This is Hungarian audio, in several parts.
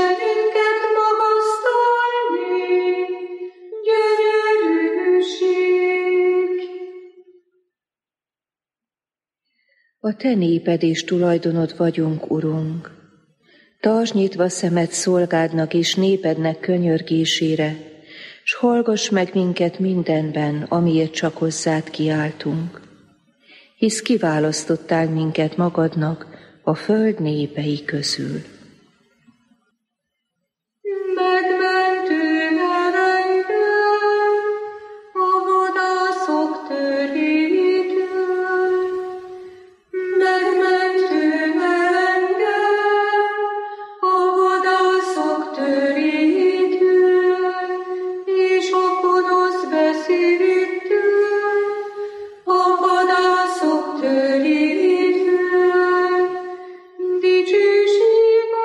Istenünket magasztalni, gyönyörűség. A te néped és tulajdonod vagyunk, Urunk. Tartsd nyitva szemed szolgádnak és népednek könyörgésére, s hallgass meg minket mindenben, amiért csak hozzád kiáltunk. Hisz kiválasztottál minket magadnak a föld népei közül. Megmentő erejűen, a vadászok törétől, megmentő engem, a vadászok törétől, és a gonosz beszédtől, a vadászok törétől, dicsőség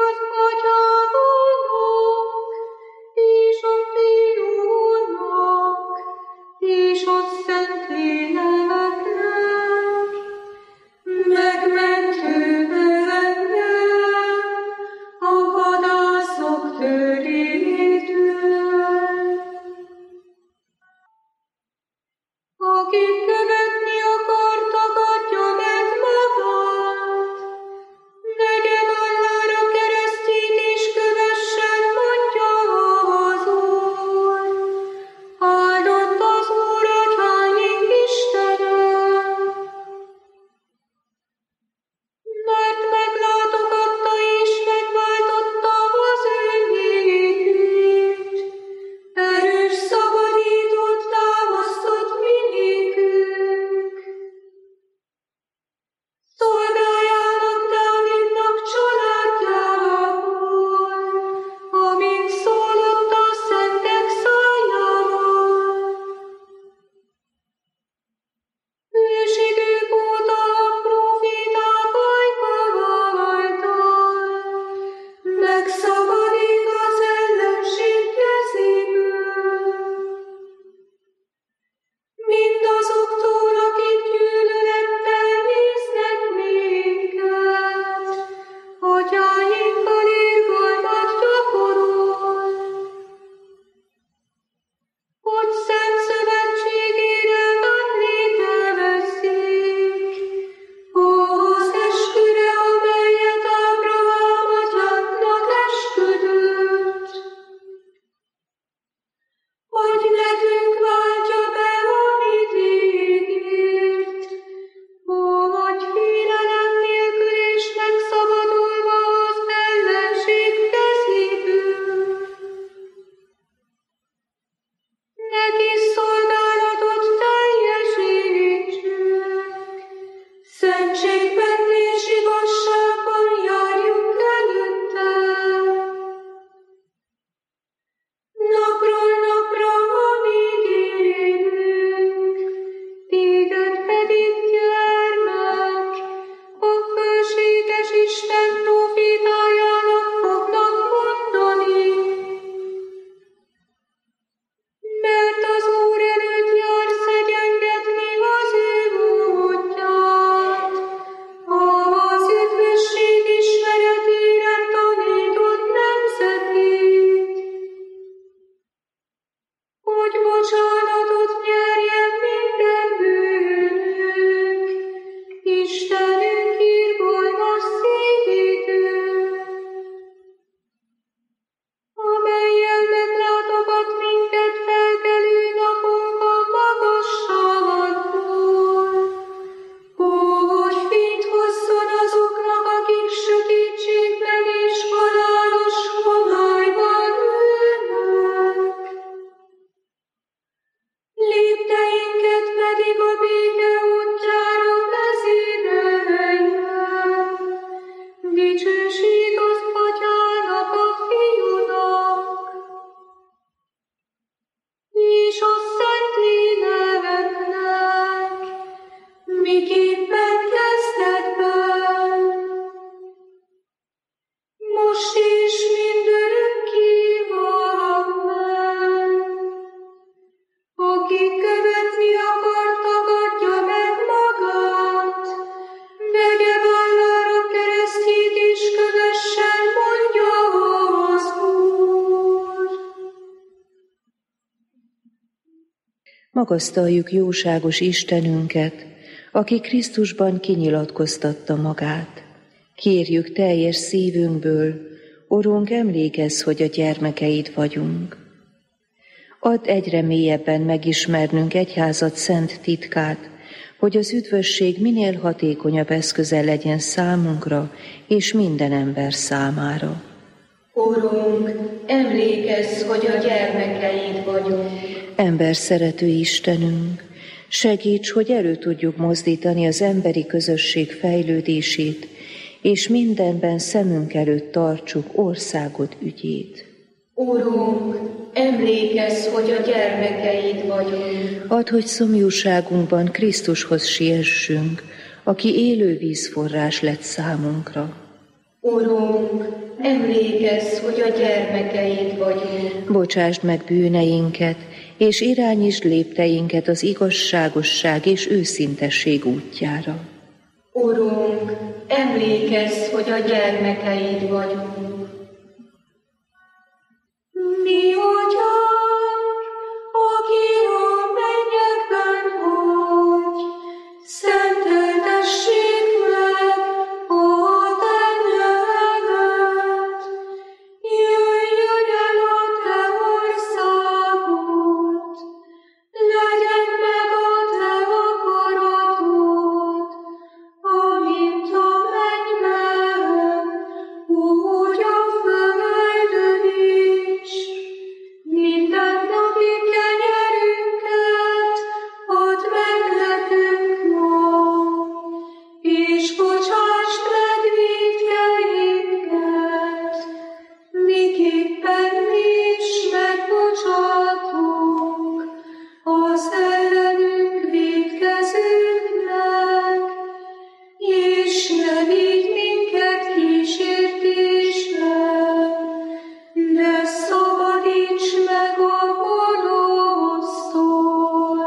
Magasztaljuk jóságos Istenünket, aki Krisztusban kinyilatkoztatta magát. Kérjük teljes szívünkből, Urunk, emlékezz, hogy a gyermekeid vagyunk. Add egyre mélyebben megismernünk egyházad szent titkát, hogy az üdvösség minél hatékonyabb eszköze legyen számunkra és minden ember számára. Urunk, emlékezz, hogy a gyermekeid vagyunk. Ember szerető Istenünk, segíts, hogy elő tudjuk mozdítani az emberi közösség fejlődését, és mindenben szemünk előtt tartsuk országod ügyét. Urunk, emlékezz, hogy a gyermekeid vagyunk. Add, hogy szomjúságunkban Krisztushoz siessünk, aki élő vízforrás lett számunkra. Urunk, emlékezz, hogy a gyermekeid vagyunk. Bocsásd meg bűneinket, és irányítsd lépteinket az igazságosság és őszintesség útjára. Urunk, emlékezz, hogy a gyermekeid vagyunk. Mi atyánk, aki a mennyekben vagy, szenteltessék meg a te neved. Jöjjön el a te országod, legyen meg a te akaratod, amint a mennyben, úgy a földön is. Mindennapi kenyerünket add meg nekünk ma, és bocsásd meg vétkeinket, miképpen mi is megbocsátunk az ellenünk vétkezőknek, és ne vigy minket kísértésbe, de szabadíts meg a gonosztól.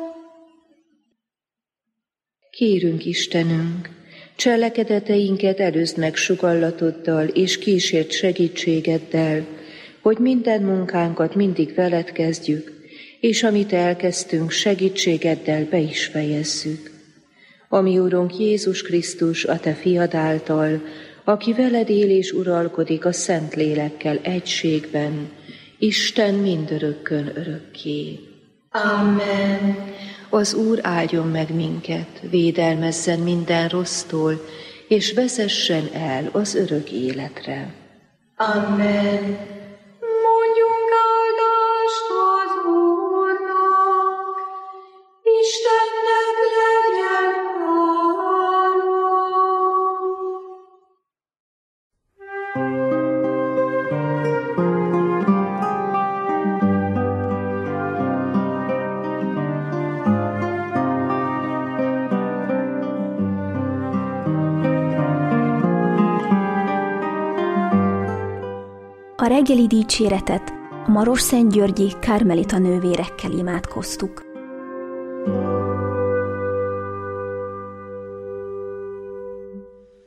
Kérünk, Istenünk, cselekedeteinket előzd meg sugallatoddal és kísért segítségeddel, hogy minden munkánkat mindig veled kezdjük, és amit elkezdtünk, segítségeddel be is fejezzük. Ami Urunk Jézus Krisztus, a te fiad által, aki veled él és uralkodik a Szent Lélekkel egységben, Isten mindörökkön örökké. Amen. Az Úr áldjon meg minket, védelmezzen minden rossztól, és vezessen el az örök életre. Amen. Mondjunk áldást az Úrnak, Istennek legyen hála. A reggeli dicséretet a Marosszentgyörgyi Kármelita nővérekkel imádkoztuk.